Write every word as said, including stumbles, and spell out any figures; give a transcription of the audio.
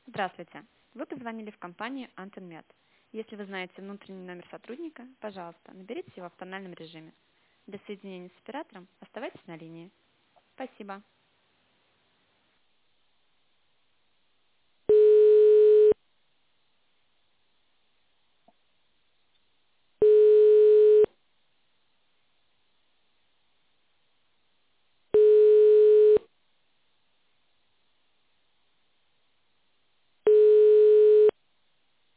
Здравствуйте. Вы позвонили в компанию Антенмет. Если вы знаете внутренний номер сотрудника, пожалуйста, наберите его в тональном режиме. Для соединения с оператором оставайтесь на линии. Спасибо.